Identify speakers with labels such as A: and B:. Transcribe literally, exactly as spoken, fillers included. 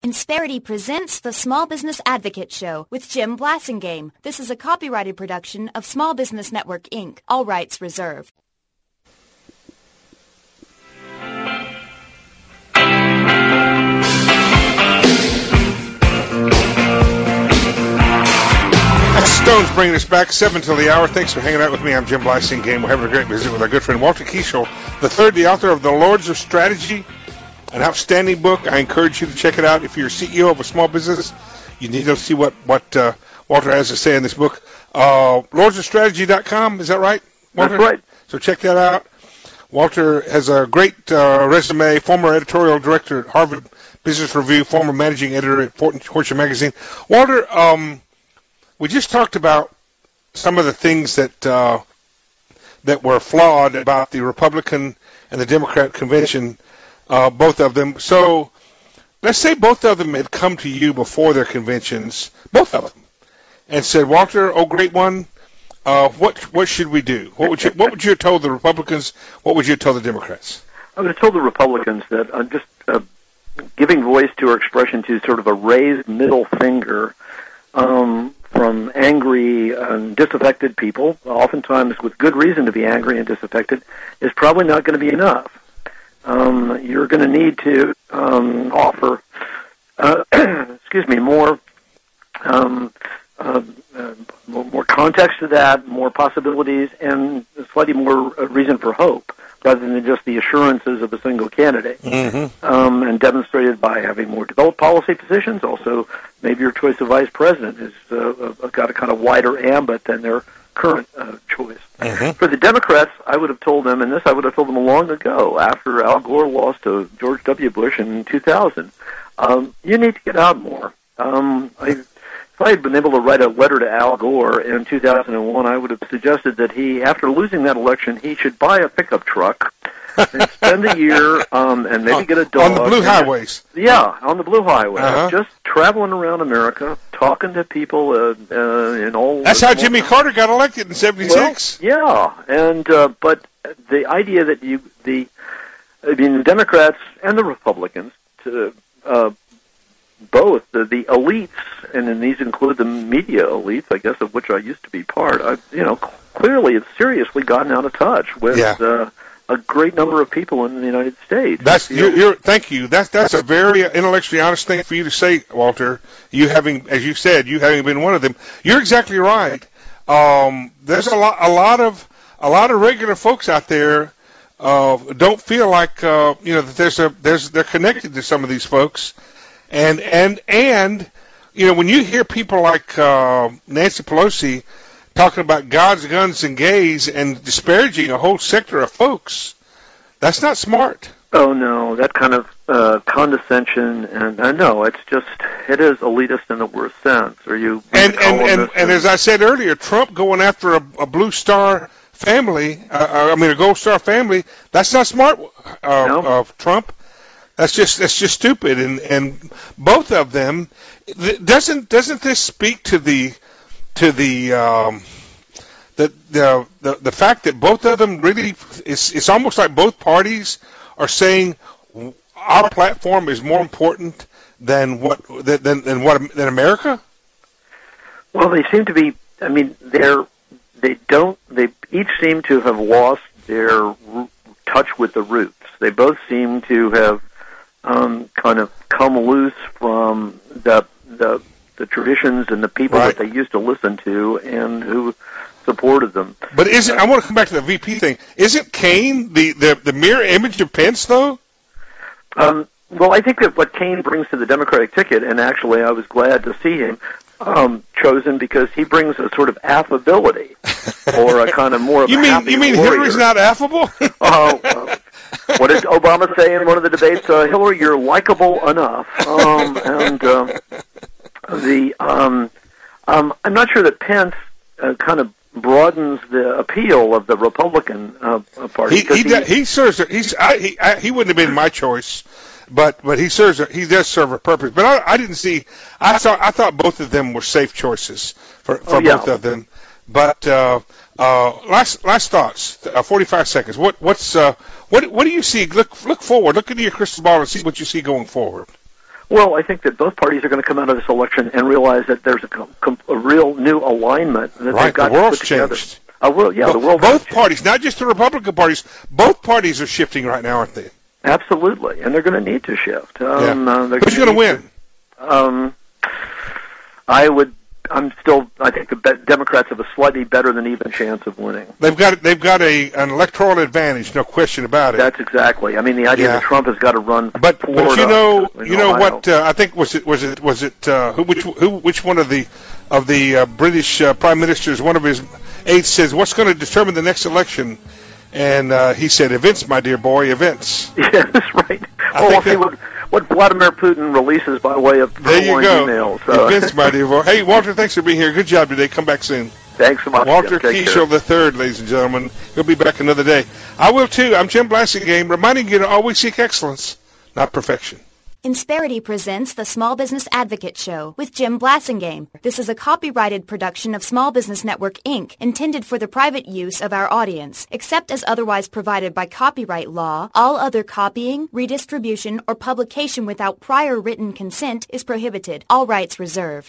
A: Insperity presents the Small Business Advocate Show with Jim Blasingame. This is a copyrighted production of Small Business Network, Incorporated. All rights reserved.
B: Stone's bringing us back, seven till the hour. Thanks for hanging out with me. I'm Jim Blasingame. We're having a great visit with our good friend Walter Kiesel the third, the author of The Lords of Strategy, an outstanding book. I encourage you to check it out. If you're a C E O of a small business, you need to see what, what uh, Walter has to say in this book. Uh, lords of strategy dot com, is that right, Walter?
C: That's right.
B: So check that out. Walter has a great uh, resume, former editorial director at Harvard Business Review, former managing editor at Fortune Magazine. Walter, um... we just talked about some of the things that uh, that were flawed about the Republican and the Democrat convention, uh, both of them. So let's say both of them had come to you before their conventions, both of them, and said, "Walter, oh great one, uh, what what should we do? What would you what would you have told the Republicans? What would you have told the Democrats?"
C: I would have told the Republicans that uh, just uh, giving voice to or expression to sort of a raised middle finger. Um, from angry and disaffected people, oftentimes with good reason to be angry and disaffected, is probably not going to be enough. Um, you're going to need to um, offer, uh, excuse me, more, um, uh, uh, more context to that, more possibilities, and slightly more uh, reason for hope, rather than just the assurances of a single candidate.
B: Mm-hmm.
C: Um, and demonstrated by having more developed policy positions. Also, maybe your choice of vice president has uh, got a kind of wider ambit than their current uh, choice.
B: Mm-hmm.
C: For the Democrats, I would have told them, and this I would have told them long ago, after Al Gore lost to George W. Bush in two thousand, um, you need to get out more. Um, I, if I had been able to write a letter to Al Gore in two thousand one, I would have suggested that he, after losing that election, he should buy a pickup truck and spend a year um, and maybe get a dog.
B: On the blue highways.
C: Yeah, on the blue highway.
B: Uh-huh.
C: Just traveling around America, talking to people uh, uh, in all...
B: That's how Jimmy Carter got elected in seventy-six.
C: Well, yeah, and uh, but the idea that you, the, I mean, the Democrats and the Republicans, to, uh, both, the, the elites, and then these include the media elites, I guess, of which I used to be part, I, you know, clearly have seriously gotten out of touch with...
B: Yeah.
C: Uh, a great number of people in the United States.
B: That's you're, you're, thank you. That's that's a very intellectually honest thing for you to say, Walter. You having, as you said, you having been one of them. You're exactly right. Um, there's a lot, a lot of, a lot of regular folks out there uh, don't feel like uh, you know that there's a there's they're connected to some of these folks, and and and you know when you hear people like uh, Nancy Pelosi talking about gods, guns, and gays and disparaging a whole sector of folks, that's not smart.
C: Oh, no, that kind of uh, condescension, and I uh, know, it's just, it is elitist in the worst sense. Are you
B: and and, and, and as I said earlier, Trump going after a, a blue star family, uh, I mean a gold star family, that's not smart uh,
C: no.
B: of Trump. That's just that's just stupid. And, and both of them, doesn't doesn't this speak to the to the um, the, the the the fact that both of them really it's it's almost like both parties are saying our platform is more important than what than than what than America?
C: Well, they seem to be. I mean, they're they don't. They each seem to have lost their touch with the roots. They both seem to have um, kind of come loose from the the. the traditions and the people
B: right.
C: that they used to listen to and who supported them.
B: But isn't I want to come back to the V P thing. Isn't Kaine the, the, the mirror image of Pence, though?
C: Um, well, I think that what Kaine brings to the Democratic ticket, and actually I was glad to see him um, chosen because he brings a sort of affability or a kind of more of
B: you
C: a
B: mean,
C: happy
B: You mean
C: warrior.
B: Hillary's not affable?
C: Oh, uh, what did Obama say in one of the debates? Uh, Hillary, you're likable enough. Um, and... Um, The um, um, I'm not sure that Pence uh, kind of broadens the appeal of the Republican uh, Party.
B: He he, he, he serves. He's I, he I, he wouldn't have been my choice, but but he serves. He does serve a purpose. But I, I didn't see. I thought I thought both of them were safe choices for, for
C: oh, yeah.
B: both of them. But uh, uh, last last thoughts. Uh, Forty-five seconds. What what's uh, what what do you see? Look look forward. Look into your crystal ball and see what you see going forward.
C: Well, I think that both parties are going to come out of this election and realize that there's a, com- com- a real new alignment that
B: right,
C: they've got
B: the world's
C: to put together.
B: changed.
C: Uh, well, yeah,
B: Bo-
C: the world
B: both
C: has
B: parties, not just the Republican parties, both parties are shifting right now, aren't they?
C: Absolutely, and they're going to need to shift. Um,
B: yeah.
C: uh,
B: Who's going to win?
C: To, um, I would. I'm still. I think the be- Democrats have a slightly better than even chance of winning.
B: They've got they've got a an electoral advantage, no question about it.
C: That's exactly. I mean, the idea
B: Yeah.
C: that Trump has got to run.
B: But
C: Florida,
B: but you know
C: in
B: you know
C: Ohio.
B: what uh, I think was it was it was it uh, who which who which one of the of the uh, British uh, prime ministers, one of his aides says, what's going to determine the next election? And uh, he said, events, my dear boy, events.
C: Yeah, that's right.
B: I
C: Oh,
B: think
C: we'll see
B: that-
C: what, what Vladimir Putin releases by way of
B: There you
C: following
B: go.
C: emails. So.
B: Events, my dear boy. Hey, Walter, thanks for being here. Good job today. Come back soon.
C: Thanks so much.
B: Walter
C: Jim. Take care.
B: Keishel the third, ladies and gentlemen. He'll be back another day. I will too. I'm Jim Blassingame, reminding you to always seek excellence, not perfection.
A: Insperity presents the Small Business Advocate Show with Jim Blassingame. This is a copyrighted production of Small Business Network, Incorporated, intended for the private use of our audience. Except as otherwise provided by copyright law, all other copying, redistribution, or publication without prior written consent is prohibited. All rights reserved.